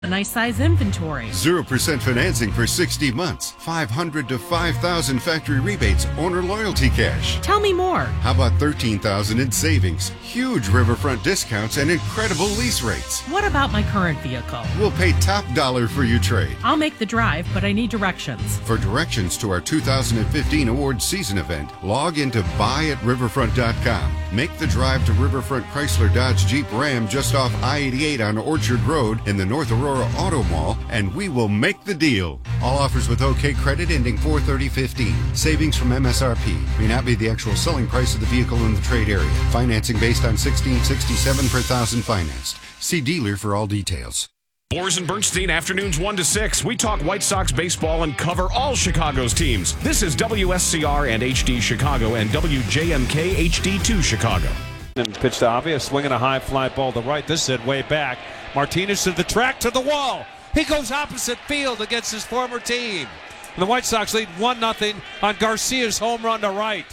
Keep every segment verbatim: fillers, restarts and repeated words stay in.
A nice size inventory. zero percent financing for sixty months. five hundred to five thousand factory rebates, owner loyalty cash. Tell me more. How about thirteen thousand in savings? Huge Riverfront discounts and incredible lease rates. What about my current vehicle? We'll pay top dollar for your trade. I'll make the drive, but I need directions. For directions to our two thousand fifteen awards season event, log into buy at riverfront dot com. Make the drive to Riverfront Chrysler Dodge Jeep Ram just off I eighty-eight on Orchard Road in the North Aurora Auto Mall, and we will make the deal. All offers with OK credit ending four thirty fifteen. Savings from M S R P may not be the actual selling price of the vehicle in the trade area. Financing based on sixteen sixty-seven per thousand financed. See dealer for all details. Boers and Bernstein, afternoons one to six. We talk White Sox baseball and cover all Chicago's teams. This is W S C R and H D Chicago and W J M K H D two Chicago. And pitch to Avi, swinging a high fly ball to right. This is way back. Martinez to the track, to the wall. He goes opposite field against his former team. And the White Sox lead one nothing on Garcia's home run to right.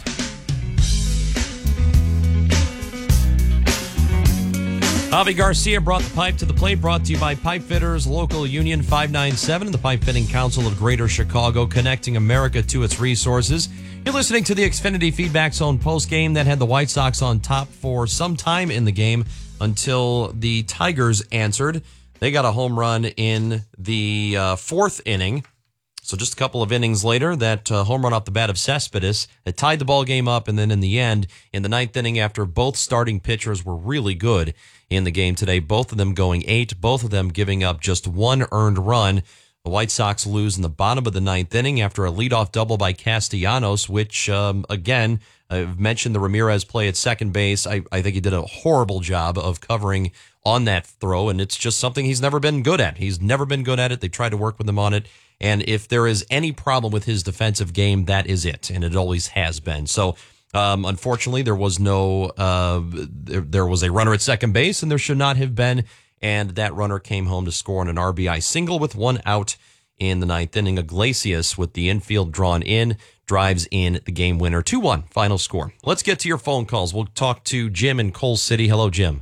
Javi Garcia brought the pipe to the plate, brought to you by Pipe Fitters Local Union five ninety-seven and the Pipe Fitting Council of Greater Chicago, connecting America to its resources. You're listening to the Xfinity Feedback Zone postgame that had the White Sox on top for some time in the game until the Tigers answered. They got a home run in the uh, fourth inning. So just a couple of innings later, that uh, home run off the bat of Cespedes that tied the ball game up. And then in the end, in the ninth inning, after both starting pitchers were really good in the game today, both of them going eight, both of them giving up just one earned run. The White Sox lose in the bottom of the ninth inning after a leadoff double by Castellanos, which, um, again, I've mentioned the Ramirez play at second base. I, I think he did a horrible job of covering on that throw, and it's just something he's never been good at. He's never been good at it. They tried to work with him on it, and if there is any problem with his defensive game, that is it, and it always has been. So, um, unfortunately, there was no uh, there, there was a runner at second base, and there should not have been, and that runner came home to score on an R B I single with one out in the ninth inning. Iglesias, with the infield drawn in, drives in the game winner. two one, final score. Let's get to your phone calls. We'll talk to Jim in Coal City. Hello, Jim.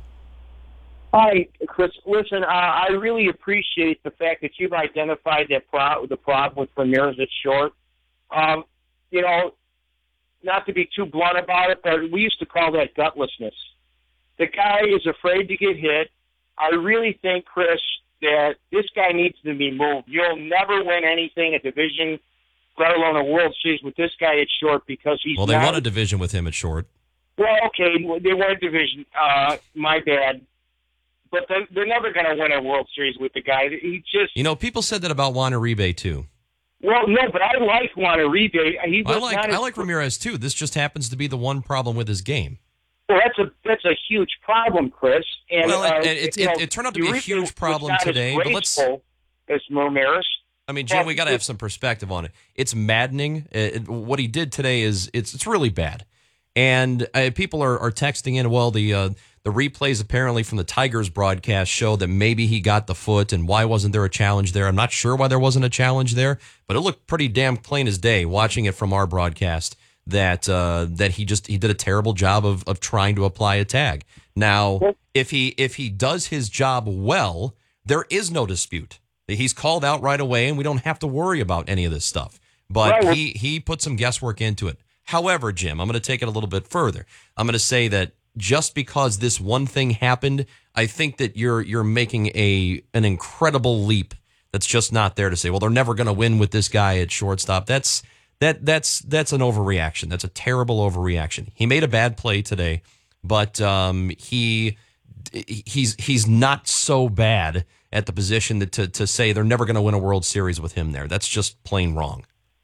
Hi, Chris. Listen, uh, I really appreciate the fact that you've identified that pro- the problem with Ramirez at short. Um, you know, not to be too blunt about it, but we used to call that gutlessness. The guy is afraid to get hit. I really think, Chris, that this guy needs to be moved. You'll never win anything, a division, let alone a World Series, with this guy at short because he's Well, they not, won a division with him at short. Well, okay, they won a division. Uh, my bad. But they're, they're never going to win a World Series with the guy. He just... You know, people said that about Juan Uribe, too. Well, no, but I like Juan Uribe. He was I like not I as, like Ramirez, too. This just happens to be the one problem with his game. Well, that's a that's a huge problem, Chris. And, well, uh, it, it, you know, it, it turned out to be a Uribe huge was problem not today. As but let's. as Ramirez. I mean, Jim, we got to have some perspective on it. It's maddening. It, what he did today is it's it's really bad, and uh, people are, are texting in. Well, the uh, the replays apparently from the Tigers broadcast show that maybe he got the foot, and why wasn't there a challenge there? I'm not sure why there wasn't a challenge there, but it looked pretty damn plain as day watching it from our broadcast that uh, that he just he did a terrible job of of trying to apply a tag. Now, if he if he does his job well, there is no dispute. He's called out right away, and we don't have to worry about any of this stuff. But Right. he, he put some guesswork into it. However, Jim, I'm going to take it a little bit further. I'm going to say that just because this one thing happened, I think that you're you're making a an incredible leap that's just not there to say, well, they're never going to win with this guy at shortstop. That's that that's that's an overreaction. That's a terrible overreaction. He made a bad play today, but um, he he's he's not so bad at the position that to, to say they're never going to win a World Series with him there. That's just plain wrong.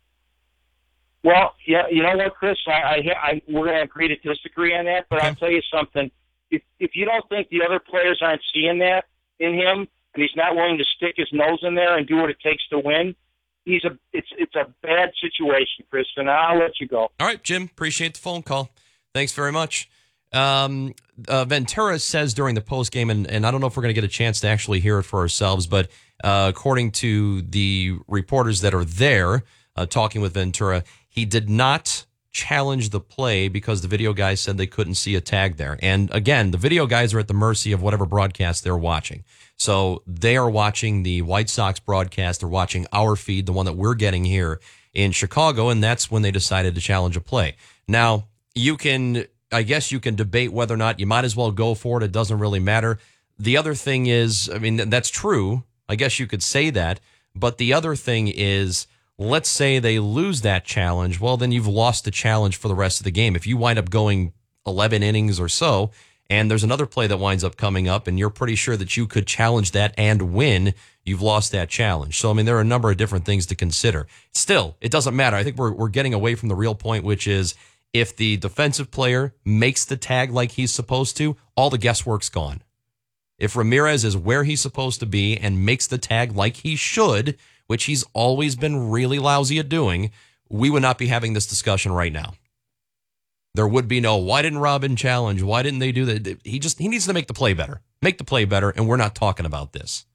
Well, yeah, you know what, Chris? I, I, I we're going to agree to disagree on that, but Okay. I'll tell you something. If if you don't think the other players aren't seeing that in him, and he's not willing to stick his nose in there and do what it takes to win, he's a it's it's a bad situation, Chris. And I'll let you go. All right, Jim, appreciate the phone call. Thanks very much. Um, uh, Ventura says during the post game, and, and I don't know if we're going to get a chance to actually hear it for ourselves, but uh, according to the reporters that are there uh, talking with Ventura, he did not challenge the play because the video guys said they couldn't see a tag there. And again, the video guys are at the mercy of whatever broadcast they're watching. So they are watching the White Sox broadcast. They're watching our feed, the one that we're getting here in Chicago, and that's when they decided to challenge a play. Now, you can, I guess you can debate whether or not you might as well go for it. It doesn't really matter. The other thing is, I mean, that's true. I guess you could say that. But the other thing is, let's say they lose that challenge. Well, then you've lost the challenge for the rest of the game. If you wind up going eleven innings or so, and there's another play that winds up coming up, and you're pretty sure that you could challenge that and win, you've lost that challenge. So, I mean, there are a number of different things to consider. Still, it doesn't matter. I think we're we're getting away from the real point, which is if the defensive player makes the tag like he's supposed to, all the guesswork's gone. If Ramirez is where he's supposed to be and makes the tag like he should, which he's always been really lousy at doing, we would not be having this discussion right now. There would be no, why didn't Robin challenge? Why didn't they do that? He just, he needs to make the play better. Make the play better, and we're not talking about this.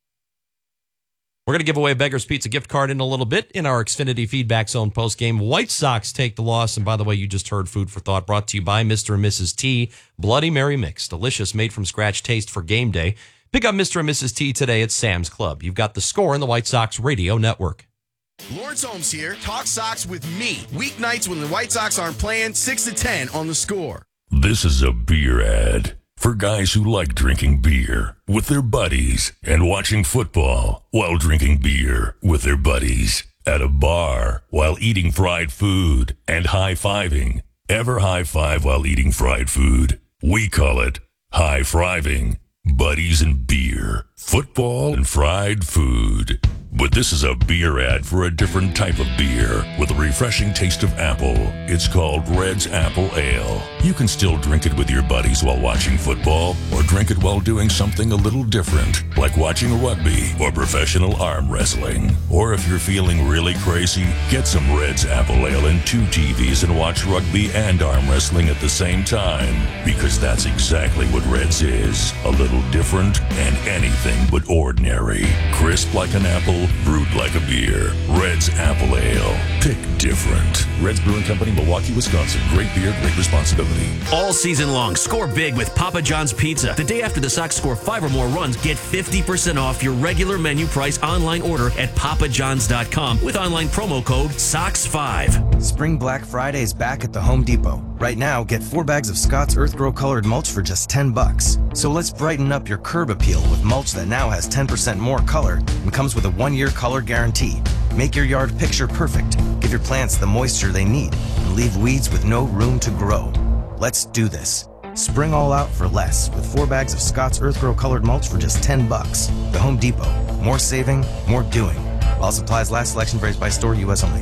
We're going to give away a Beggar's Pizza gift card in a little bit in our Xfinity Feedback Zone postgame. White Sox take the loss. And by the way, you just heard Food for Thought brought to you by Mister and Missus T. Bloody Mary Mix. Delicious, made from scratch taste for game day. Pick up Mister and Missus T today at Sam's Club. You've got the Score in the White Sox Radio Network. Lawrence Holmes here. Talk Sox with me. Weeknights when the White Sox aren't playing, six to ten on the Score. This is a beer ad for guys who like drinking beer with their buddies and watching football while drinking beer with their buddies at a bar while eating fried food and high-fiving. Ever high-five while eating fried food? We call it high-friving. Buddies and beer, football and fried food. But this is a beer ad for a different type of beer with a refreshing taste of apple. It's called Red's Apple Ale. You can still drink it with your buddies while watching football, or drink it while doing something a little different, like watching rugby or professional arm wrestling. Or if you're feeling really crazy, get some Red's Apple Ale and two T Vs and watch rugby and arm wrestling at the same time. Because that's exactly what Red's is. A little different and anything but ordinary. Crisp like an apple, brewed like a beer. Red's Apple Ale. Pick different. Red's Brewing Company, Milwaukee, Wisconsin. Great beer, great responsibility. All season long, score big with Papa John's Pizza. The day after the Sox score five or more runs, get fifty percent off your regular menu price online order at papa johns dot com with online promo code S O X five. Spring Black Friday is back at the Home Depot. Right now, get four bags of Scott's Earth Grow colored mulch for just ten bucks. So let's brighten up your curb appeal with mulch that now has ten percent more color and comes with a one-year color guarantee. Make your yard picture perfect. Give your plants the moisture they need and leave weeds with no room to grow. Let's do this. Spring all out for less with four bags of Scott's Earth Grow colored mulch for just ten bucks. The Home Depot. More saving, more doing. While supplies last, selection varies by store, U S only.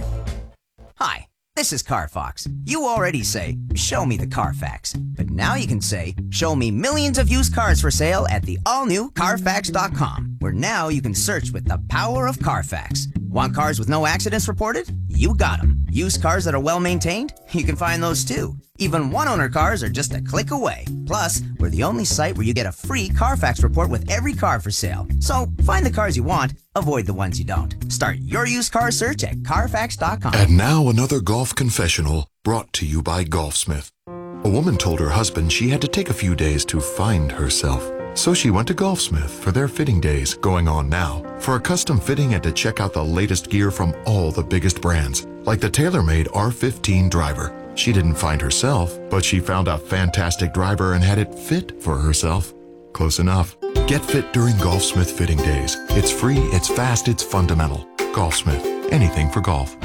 Hi, this is CarFox. You already say, show me the Carfax. But now you can say, show me millions of used cars for sale at the all-new Carfax dot com, where now you can search with the power of Carfax. Want cars with no accidents reported? You got them. Used cars that are well-maintained? You can find those too. Even one-owner cars are just a click away. Plus, we're the only site where you get a free Carfax report with every car for sale. So, find the cars you want, avoid the ones you don't. Start your used car search at Carfax dot com. And now another golf confessional brought to you by Golfsmith. A woman told her husband she had to take a few days to find herself. So she went to Golfsmith for their fitting days going on now. For a custom fitting and to check out the latest gear from all the biggest brands, like the TaylorMade R fifteen driver. She didn't find herself, but she found a fantastic driver and had it fit for herself. Close enough. Get fit during Golfsmith fitting days. It's free, it's fast, it's fundamental. Golfsmith. Anything for golf.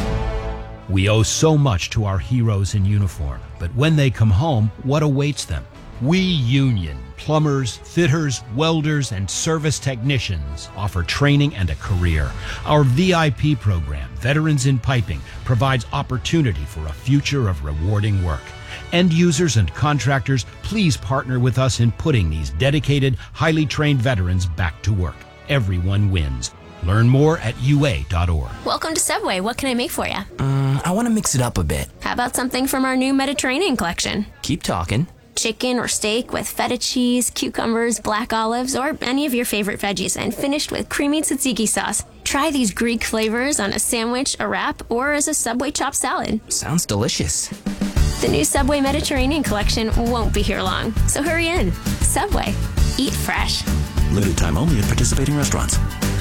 We owe so much to our heroes in uniform, but when they come home, what awaits them? We Union, plumbers, fitters, welders, and service technicians offer training and a career. Our V I P program, Veterans in Piping, provides opportunity for a future of rewarding work. End users and contractors, please partner with us in putting these dedicated, highly trained veterans back to work. Everyone wins. Learn more at U A dot org. Welcome to Subway. What can I make for you? Um, I want to mix it up a bit. How about something from our new Mediterranean collection? Keep talking. chicken or steak with feta cheese, cucumbers, black olives, or any of your favorite veggies, and finished with creamy tzatziki sauce. Try these Greek flavors on a sandwich, a wrap, or as a Subway chopped salad. Sounds delicious. The new Subway Mediterranean collection won't be here long, so hurry in. Subway. Eat fresh. Limited time only at participating restaurants.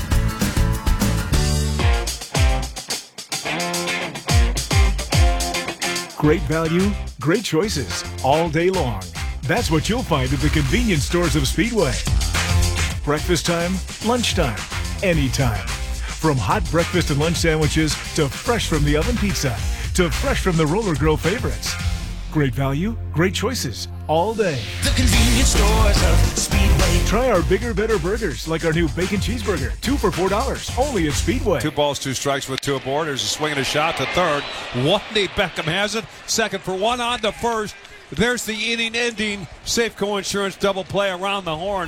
Great value, great choices, all day long. That's what you'll find at the convenience stores of Speedway. Breakfast time, lunchtime, anytime. From hot breakfast and lunch sandwiches to fresh from the oven pizza to fresh from the Roller Grill favorites. Great value, great choices, all day. The convenience stores of Speedway. Try our bigger, better burgers like our new bacon cheeseburger, two for four dollars, only at Speedway. Two balls, two strikes with two aboard. There's a swing and a shot to third. Wandy Beckham has it. Second for one on to first. There's the inning ending Safeco Insurance double play around the horn.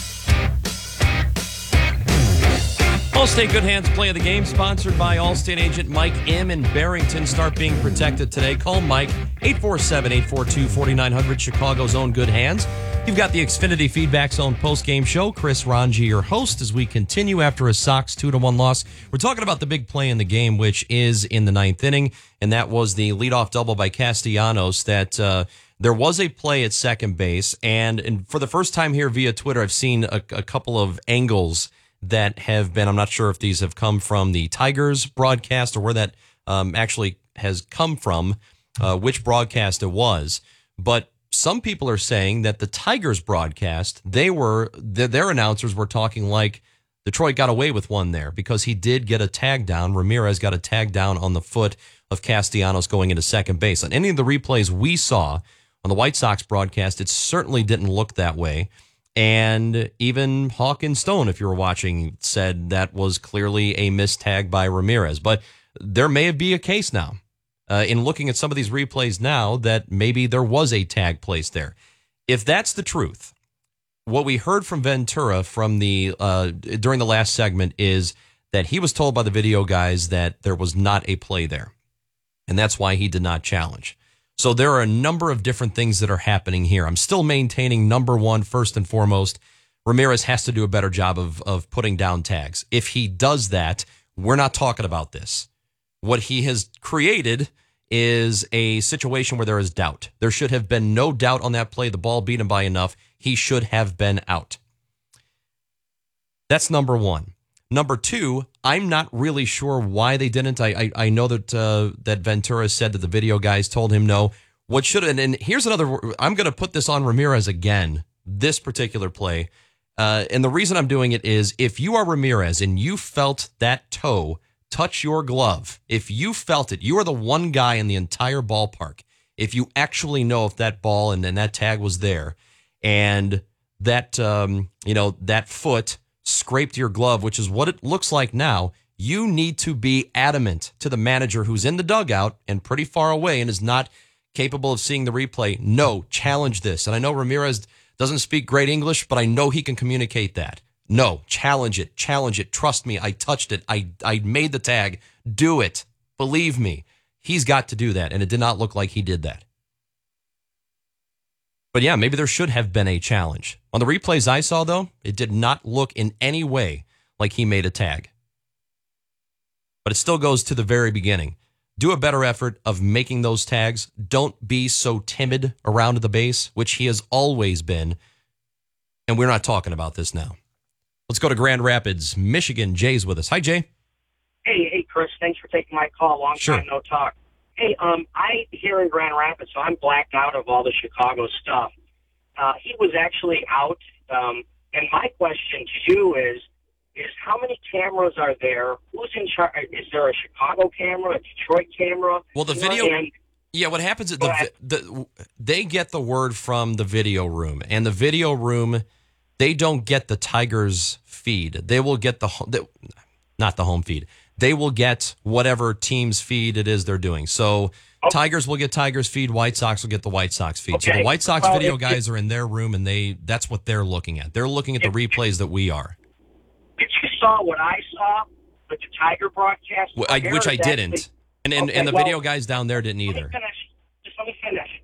Allstate Good Hands play of the game, sponsored by Allstate agent Mike M. in Barrington. Start being protected today. Call Mike, eight four seven, eight four two, four nine zero zero, Chicago's own Good Hands. You've got the Xfinity Feedback Zone post-game show. Chris Ranji, your host, as we continue after a Sox two to one loss. We're talking about the big play in the game, which is in the ninth inning, and that was the leadoff double by Castellanos. That uh, there was a play at second base, and, and for the first time here via Twitter, I've seen a, a couple of angles that have been, I'm not sure if these have come from the Tigers broadcast or where that um, actually has come from, uh, which broadcast it was. But some people are saying that the Tigers broadcast, they were, their, their announcers were talking like Detroit got away with one there because he did get a tag down. Ramirez got a tag down on the foot of Castellanos going into second base. On any of the replays we saw on the White Sox broadcast, it certainly didn't look that way. And even Hawk and Stone, if you were watching, said that was clearly a missed tag by Ramirez. But there may be a case now, uh, in looking at some of these replays now, that maybe there was a tag placed there. If that's the truth, what we heard from Ventura from the uh, during the last segment is that he was told by the video guys that there was not a play there, and that's why he did not challenge. So there are a number of different things that are happening here. I'm still maintaining, number one, first and foremost, Ramirez has to do a better job of, of putting down tags. If he does that, we're not talking about this. What he has created is a situation where there is doubt. There should have been no doubt on that play. The ball beat him by enough. He should have been out. That's number one. Number two, I'm not really sure why they didn't. I I, I know that uh, that Ventura said that the video guys told him no. What should and, and here's another. I'm going to put this on Ramirez again. This particular play, uh, and the reason I'm doing it is if you are Ramirez and you felt that toe touch your glove, if you felt it, you are the one guy in the entire ballpark. If you actually know if that ball and, and that tag was there, and that um, you know that foot scraped your glove, which is what it looks like now, you need to be adamant to the manager who's in the dugout and pretty far away and is not capable of seeing the replay. No, challenge this. And I know Ramirez doesn't speak great English, but I know he can communicate that. No, challenge it, challenge it. Trust me, I touched it. I, I made the tag. Do it. Believe me. He's got to do that, and it did not look like he did that. But yeah, maybe there should have been a challenge. On the replays I saw, though, it did not look in any way like he made a tag. But it still goes to the very beginning. Do a better effort of making those tags. Don't be so timid around the base, which he has always been. And we're not talking about this now. Let's go to Grand Rapids, Michigan. Jay's with us. Hi, Jay. Hey, hey, Chris. Thanks for taking my call. Long Sure. time no talk. Hey, um, I here in Grand Rapids, so I'm blacked out of all the Chicago stuff. Uh, he was actually out, um, and my question to you is, is how many cameras are there? Who's in charge? Is there a Chicago camera, a Detroit camera? Well, the You know, video, and- yeah, what happens is the, the they get the word from the video room, and the video room, they don't get the Tigers feed. They will get the, the not the home feed. They will get whatever team's feed it is they're doing. So Tigers will get Tigers feed, White Sox will get the White Sox feed. So Okay. the White Sox Well, video if- guys are in their room, and they that's what they're looking at. They're looking at the replays that we are. If you saw what I saw with the Tiger broadcast, Wh- I, which I Ramirez didn't. actually- And and, Okay, and the well, video guys down there didn't Let either. me finish. Just let me finish.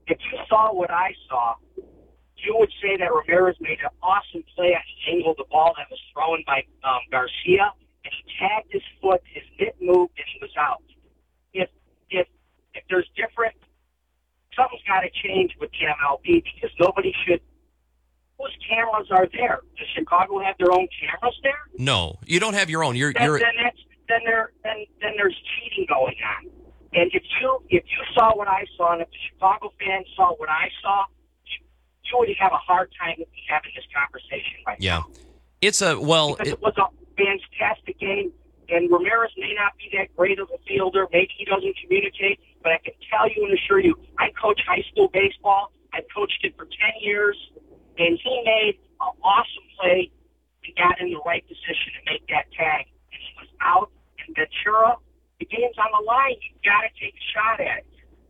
if you saw what I saw, you would say that Ramirez made an awesome play on the angle of the ball that was thrown by um, Garcia, and he tagged his foot, his mitt moved, and he was out. If if if there's different, something's got to change with the M L B because nobody should. Whose cameras are there? Does Chicago have their own cameras there? No, you don't have your own. You're Then, you're then that's then there then then there's cheating going on. And if you if you saw what I saw, and if the Chicago fans saw what I saw, you, you would have a hard time with me having this conversation right yeah. now. It's a well. Because It, it was a fantastic game, and Ramirez may not be that great of a fielder. Maybe he doesn't communicate, but I can tell you and assure you, I coach high school baseball. I coached it for ten years, and he made an awesome play and got in the right position to make that tag. And he was out, and Ventura, the game's on the line. You've got to take a shot at it.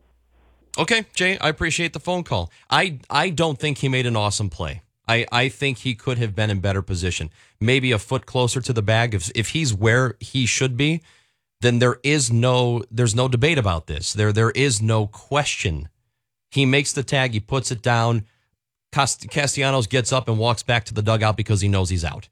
Okay, Jay, I appreciate the phone call. I I don't think he made an awesome play. I, I think he could have been in better position. Maybe a foot closer to the bag. If if he's where he should be, then there is no there's no debate about this. There there is no question. He makes the tag, he puts it down. Cast- Castellanos gets up and walks back to the dugout because he knows he's out.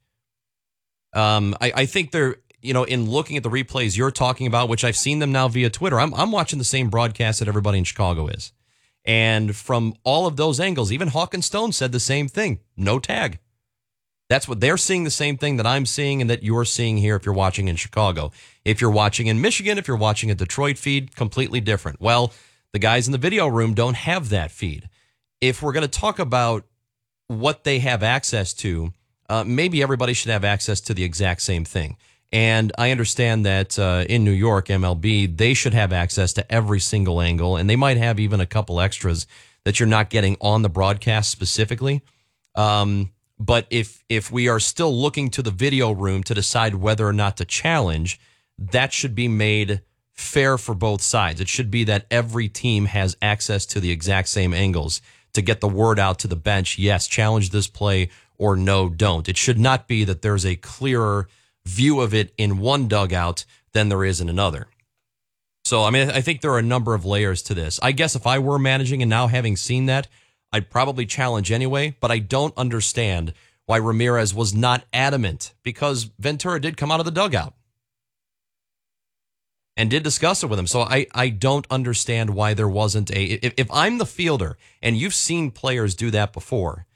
Um, I, I think they're, you know, in looking at the replays you're talking about, which I've seen them now via Twitter, I'm I'm watching the same broadcast that everybody in Chicago is. And from all of those angles, even Hawk and Stone said the same thing. No tag. That's what they're seeing, the same thing that I'm seeing and that you're seeing here if you're watching in Chicago. If you're watching in Michigan, if you're watching a Detroit feed, completely different. Well, the guys in the video room don't have that feed. If we're going to talk about what they have access to, uh, maybe everybody should have access to the exact same thing. And I understand that uh, in New York, M L B, they should have access to every single angle, and they might have even a couple extras that you're not getting on the broadcast specifically. Um, but if if we are still looking to the video room to decide whether or not to challenge, that should be made fair for both sides. It should be that every team has access to the exact same angles to get the word out to the bench, yes, challenge this play, or no, don't. It should not be that there's a clearer view of it in one dugout than there is in another. So, I mean, I think there are a number of layers to this. I guess if I were managing and now having seen that, I'd probably challenge anyway, but I don't understand why Ramirez was not adamant, because Ventura did come out of the dugout and did discuss it with him. So I, I don't understand why there wasn't a... If, if I'm the fielder, and you've seen players do that before,